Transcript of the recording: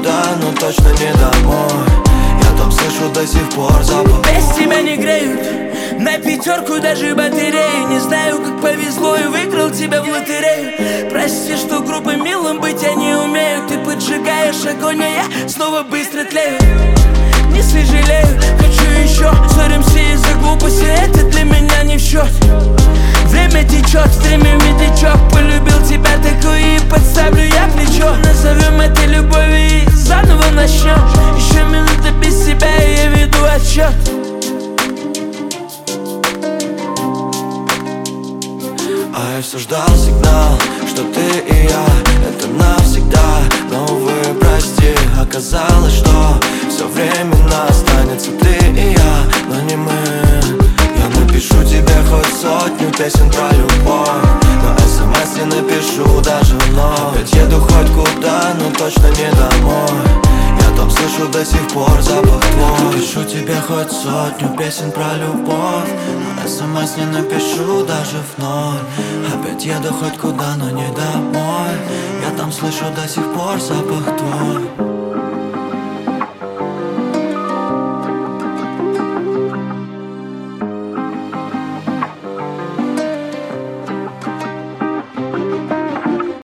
куда, но точно не домой. Я там слышу до сих пор запах. Без тебя не греют, на пятерку даже батареи. Не знаю, как повезло и выиграл тебя в лотерею. Прости, что грубо милым быть я не умею. Ты поджигаешь огонь, а я снова быстро тлею. Не сожалею, хочу еще. Ссоримся из-за глупости, это для меня не в счет. Время течет, время медлячок. Полюбил тебя такой и подставлю я плечо. Назовем это любовью и заново начнем. Еще минута без тебя, и я веду отсчет. А я все ждал сигнал, что ты и я — это навсегда. Но, увы, прости, оказалось, что все временно останется ты и я, но не мы. Я напишу тебе хоть сотню песен про любовь, но смс не напишу даже вновь. Опять еду хоть куда, но точно не домой. Я там слышу до сих пор запах твой. Напишу тебе хоть сотню песен про любовь, но смс не напишу даже вновь. Опять еду хоть куда, но не домой. Я там слышу до сих пор запах твой.